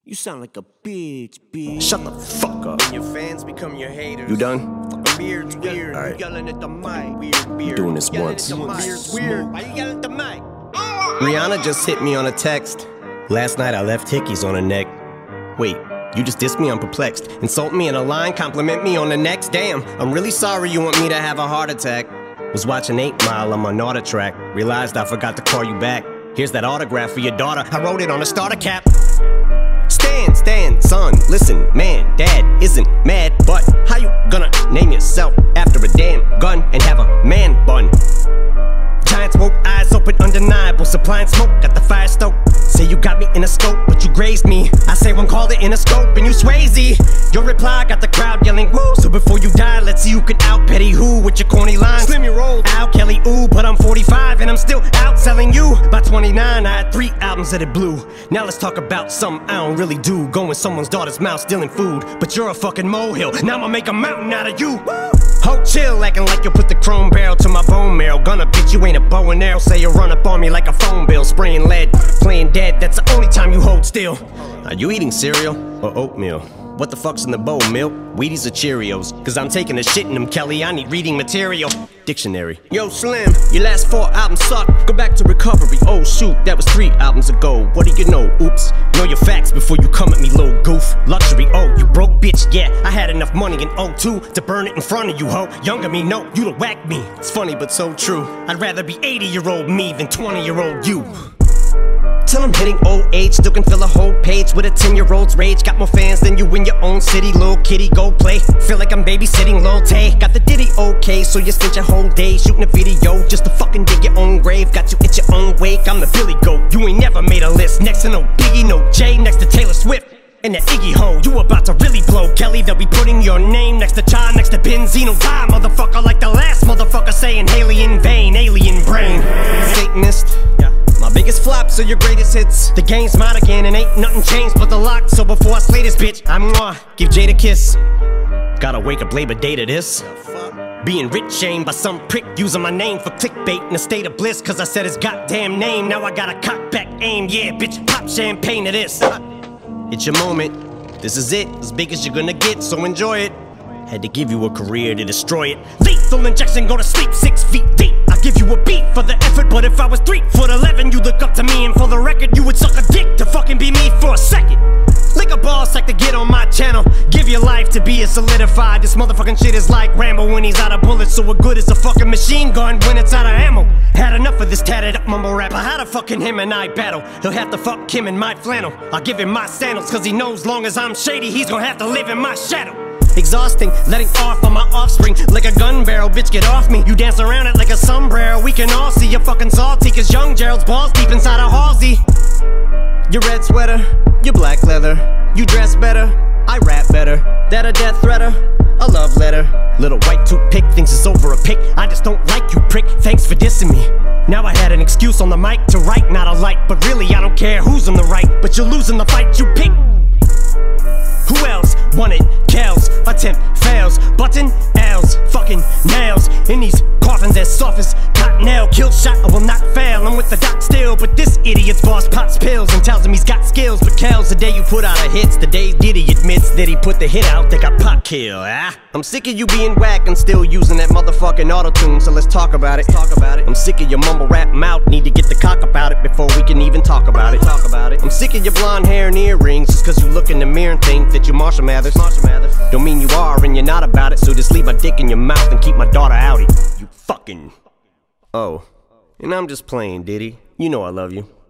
You sound like a bitch. Shut the fuck up. Your fans become your haters. You done? Beard's weird. All right. You yelling at the mic. Weird. I'm doing this once. Beard's weird. Why you yelling at the mic? Rihanna just hit me on a text. Last night I left hickeys on her neck. Wait, you just dissed me? I'm perplexed. Insult me in a line, compliment me on the next. Damn, I'm really sorry you want me to have a heart attack. Was watching 8 Mile on my Naughter track. Realized I forgot to call you back. Here's that autograph for your daughter. I wrote it on a starter cap. Stand, son, listen, man, dad isn't mad, but how you gonna name yourself after a damn gun and have a man bun? Giant smoke, eyes open, undeniable, supplying smoke, got the fire stoked. Say you got me in a scope, but you grazed me. I say one called it in a scope, and you Swayze. Your reply got the crowd yelling woo. So before you die, let's see who can out Petty who with your corny lines. Slim your roll, Al Kelly, ooh, but I'm 45 and I'm still outselling you. By 29, I had 3 albums that it blew. Now let's talk about something I don't really do. Go in someone's daughter's mouth, stealing food, but you're a fucking molehill. Now I'ma make a mountain out of you. Woo! Ho, chill, acting like you'll put the chrome barrel to my bone marrow. Gonna bitch, you ain't a bow and arrow. Say you run up on me like a phone bill. Spraying lead, playing dead, that's the only time you hold still. Are you eating cereal or oatmeal? What the fuck's in the bowl, milk? Wheaties or Cheerios? Cause I'm taking a shit in them, Kelly, I need reading material. Dictionary. Yo, Slim, your last 4 albums suck. Go back to recovery. Oh shoot, that was 3 albums ago. What do you know? Oops. Know your facts before you come at me, little goof. Luxury, oh, you broke bitch, yeah. I had enough money in '02 to burn it in front of you, ho. Younger me, no, you'd have whacked me. It's funny but so true. I'd rather be 80-year-old me than 20-year-old you. Till I'm hitting old age, still can fill a whole page with a 10-year-old's rage. Got more fans than you in your own city, little kitty, go play. Feel like I'm babysitting Lil Tay. Got the ditty okay, so you spent your whole day shooting a video just to fucking dig your own grave. Got you at your own wake, I'm the Billy Goat. You ain't never made a list, next to no Biggie, no Jay, next to Taylor Swift. And that Iggy ho, you about to really blow, Kelly. They'll be putting your name next to Cha, next to Benzino. Die, motherfucker, like the last motherfucker saying Haley in vain, alien brain. Satanist. My biggest flops are your greatest hits. The game's mine again and ain't nothing changed but the lock. So before I slay this bitch, give Jade a kiss. Gotta wake up Labor Day to this. Being rich shamed by some prick using my name for clickbait in a state of bliss. Cause I said his goddamn name, now I got a cock back aim. Yeah, bitch, pop champagne to this. It's your moment, this is it, as big as you're gonna get, so enjoy it. Had to give you a career to destroy it. Lethal injection, go to sleep 6 feet deep. I give you a beat for the effort, but if I was 3'11", you look up to me, and for the record, you would suck a dick to fucking be me for a second. Lick a ball sack to get on my channel. Give your life to be a solidified. This motherfucking shit is like Rambo when he's out of bullets. So what good is a fucking machine gun when it's out of ammo? Had enough of this tatted up mumble rapper. How the fucking him and I battle? He'll have to fuck him in my flannel. I'll give him my sandals, cause he knows long as I'm shady, he's gonna have to live in my shadow. Exhausting, letting off on my offspring like a gun barrel, bitch, get off me. You dance around it like a sombrero. We can all see you're fucking salty, cause young Gerald's balls deep inside a Halsey. Your red sweater, your black leather. You dress better, I rap better. That a death threater, a love letter. Little white toothpick thinks it's over a pick. I just don't like you, prick, thanks for dissing me. Now I had an excuse on the mic to write, not a light. But really I don't care who's on the right, but you're losing the fight you pick. Who else won it? Kells, attempt fails. Button L's, fucking nails. In these coffins as soft as cottonelle. Kill shot, I will not fail. I'm with the doc still, but this idiot's boss pops pills and tells him he's got skills. But Kells, the day you put out a hits, the day Diddy admits that he put the hit out, they got pop kill. I'm sick of you being whack and still using that motherfucking auto-tune, so let's talk about it. I'm sick of your mumble rap mouth, need to get the cock about it before we can even talk about it. I'm sick of your blonde hair and earrings, just cause you look in the mirror and think that you're Marshall Mathers. Don't mean you are and you're not about it, so just leave my dick in your mouth and keep my daughter outie. You fucking... Oh, and I'm just playing, Diddy. You know I love you.